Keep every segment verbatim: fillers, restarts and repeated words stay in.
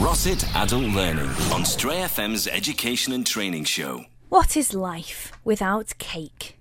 Rossett Adult Learning on Stray F M's Education and Training Show. What is life without cake?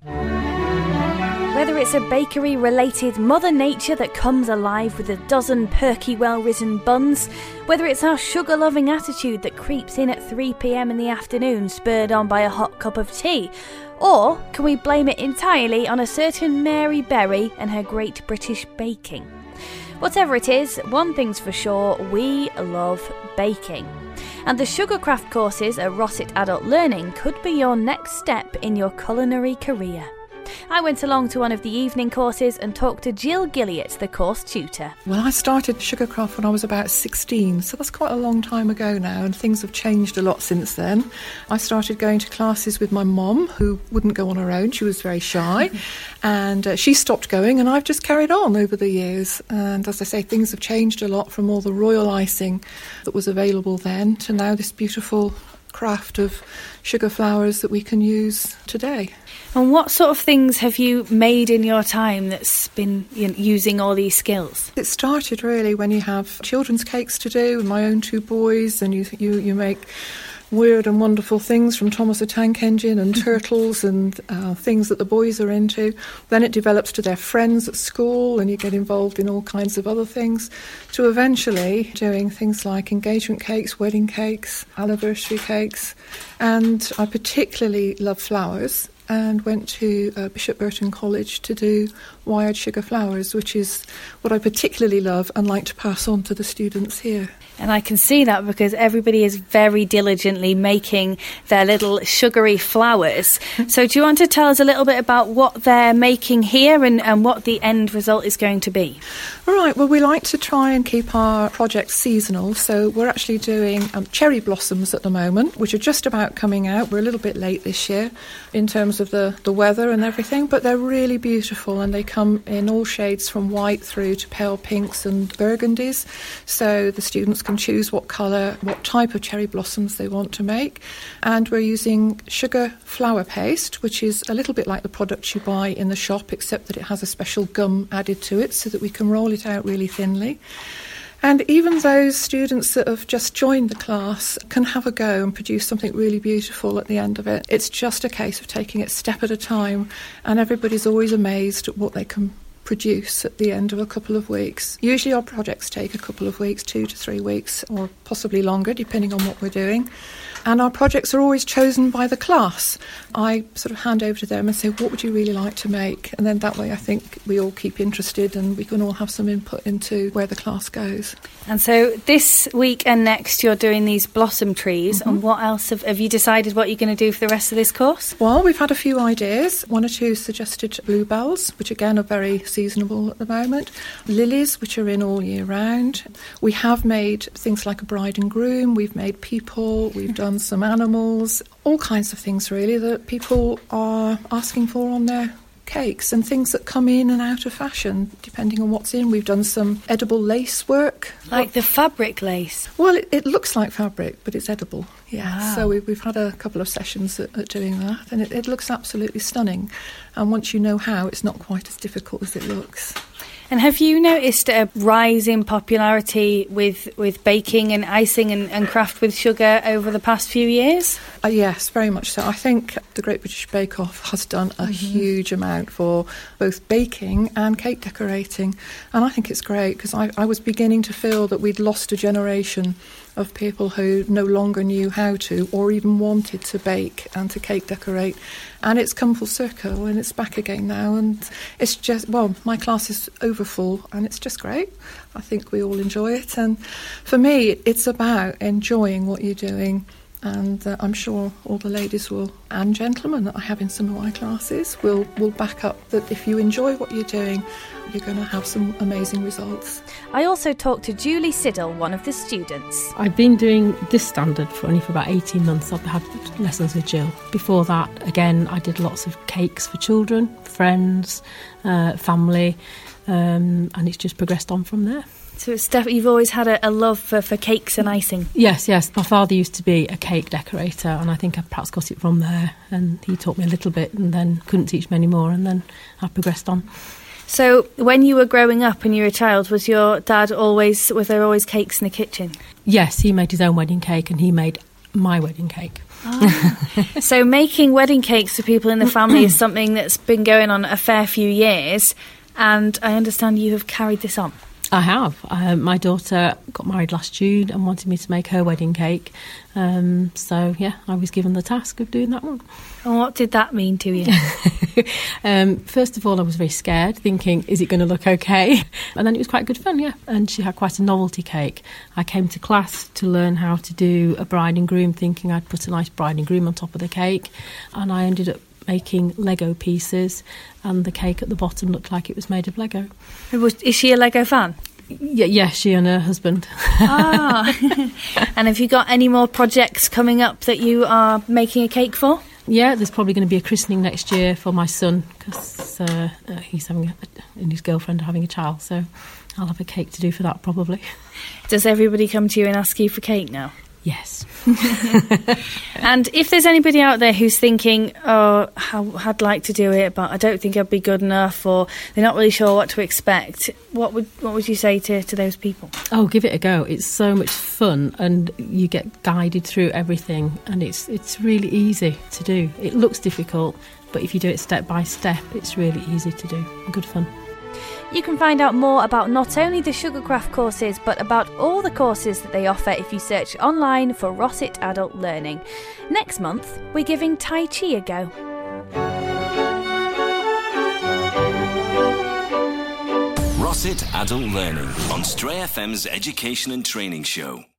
Whether it's a bakery-related Mother Nature that comes alive with a dozen perky, well-risen buns, whether it's our sugar-loving attitude that creeps in at three p m in the afternoon spurred on by a hot cup of tea, or can we blame it entirely on a certain Mary Berry and her Great British Baking? Whatever it is, one thing's for sure, we love baking. And the Sugarcraft courses at Rossett Adult Learning could be your next step in your culinary career. I went along to one of the evening courses and talked to Jill Gilliott, the course tutor. Well, I started Sugarcraft when I was about sixteen, so that's quite a long time ago now, and things have changed a lot since then. I started going to classes with my mum, who wouldn't go on her own. She was very shy, and uh, she stopped going, and I've just carried on over the years. And as I say, things have changed a lot from all the royal icing that was available then to now this beautiful craft of sugar flowers that we can use today. And what sort of things have you made in your time that's been, you know, using all these skills? It started really when you have children's cakes to do, and my own two boys, and you you, you make weird and wonderful things from Thomas the Tank Engine and turtles and uh, things that the boys are into. Then it develops to their friends at school, and you get involved in all kinds of other things, to eventually doing things like engagement cakes, wedding cakes, anniversary cakes. And I particularly love flowers, and went to uh, Bishop Burton College to do wired sugar flowers, which is what I particularly love and like to pass on to the students here. And I can see that because everybody is very diligently making their little sugary flowers. So do you want to tell us a little bit about what they're making here and, and what the end result is going to be? All right, well, we like to try and keep our projects seasonal. So we're actually doing um, cherry blossoms at the moment, which are just about coming out. We're a little bit late this year in terms of the, the weather and everything, but they're really beautiful, and they come in all shades from white through to pale pinks and burgundies. So the students can choose what colour, what type of cherry blossoms they want to make. And we're using sugar flour paste, which is a little bit like the product you buy in the shop, except that it has a special gum added to it so that we can roll it out really thinly. And even those students that have just joined the class can have a go and produce something really beautiful at the end of it. It's just a case of taking it step at a time, and everybody's always amazed at what they can produce at the end of a couple of weeks. Usually our projects take a couple of weeks, two to three weeks, or possibly longer, depending on what we're doing. And our projects are always chosen by the class. I sort of hand over to them and say, what would you really like to make? And then that way I think we all keep interested and we can all have some input into where the class goes. And so this week and next you're doing these blossom trees. Mm-hmm. And what else have, have you decided what you're going to do for the rest of this course? Well, we've had a few ideas. One or two suggested bluebells, which again are very seasonable at the moment. Lilies, which are in all year round. We have made things like a bride and groom. We've made people. We've done some animals, all kinds of things really that people are asking for on their cakes, and things that come in and out of fashion depending on what's in. We've done some edible lace work. Like the fabric lace? Well, it, it looks like fabric, but it's edible. Yeah. Wow. So we've, we've had a couple of sessions at, at doing that, and it, it looks absolutely stunning. And once you know how, it's not quite as difficult as it looks. And have you noticed a rise in popularity with, with baking and icing and, and craft with sugar over the past few years? Uh, yes, very much so. I think the Great British Bake Off has done a mm-hmm. huge amount for both baking and cake decorating. And I think it's great because I, I was beginning to feel that we'd lost a generation of people who no longer knew how to or even wanted to bake and to cake decorate. And it's come full circle and it's back again now, and it's just, well, my class is over full and it's just great. I think we all enjoy it, and for me it's about enjoying what you're doing. And uh, I'm sure all the ladies will, and gentlemen that I have in some of my classes, will, will back up that if you enjoy what you're doing, you're going to have some amazing results. I also talked to Julie Siddle, one of the students. I've been doing this standard for only for about eighteen months. I've had lessons with Jill. Before that, again, I did lots of cakes for children, friends, uh, family, um, and it's just progressed on from there. So it's def- you've always had a, a love for, for cakes and icing? Yes, yes. My father used to be a cake decorator, and I think I perhaps got it from there, and he taught me a little bit and then couldn't teach me anymore, and then I progressed on. So when you were growing up and you were a child, was your dad always, were there always cakes in the kitchen? Yes, he made his own wedding cake and he made my wedding cake. Oh. So making wedding cakes for people in the family is something that's been going on a fair few years, and I understand you have carried this on. I have. Uh, my daughter got married last June and wanted me to make her wedding cake. Um, so, yeah, I was given the task of doing that one. And what did that mean to you? um, first of all, I was very scared, thinking, is it going to look okay? And then it was quite good fun, yeah. And she had quite a novelty cake. I came to class to learn how to do a bride and groom, thinking I'd put a nice bride and groom on top of the cake. And I ended up making Lego pieces, and the cake at the bottom looked like it was made of Lego. Is she a Lego fan? Yeah, yeah, she and her husband. Ah. And have you got any more projects coming up that you are making a cake for? Yeah, there's probably going to be a christening next year for my son, because uh, uh, he's having a, and his girlfriend are having a child, so I'll have a cake to do for that probably. Does everybody come to you and ask you for cake now? Yes. And if there's anybody out there who's thinking, oh, I'd like to do it, but I don't think I'd be good enough, or they're not really sure what to expect, what would what would you say to, to those people? Oh, give it a go. It's so much fun, and you get guided through everything, and it's it's really easy to do. It looks difficult, but if you do it step by step, it's really easy to do and good fun. You can find out more about not only the Sugarcraft courses, but about all the courses that they offer if you search online for Rossett Adult Learning. Next month, we're giving Tai Chi a go. Rossett Adult Learning on Stray F M's Education and Training Show.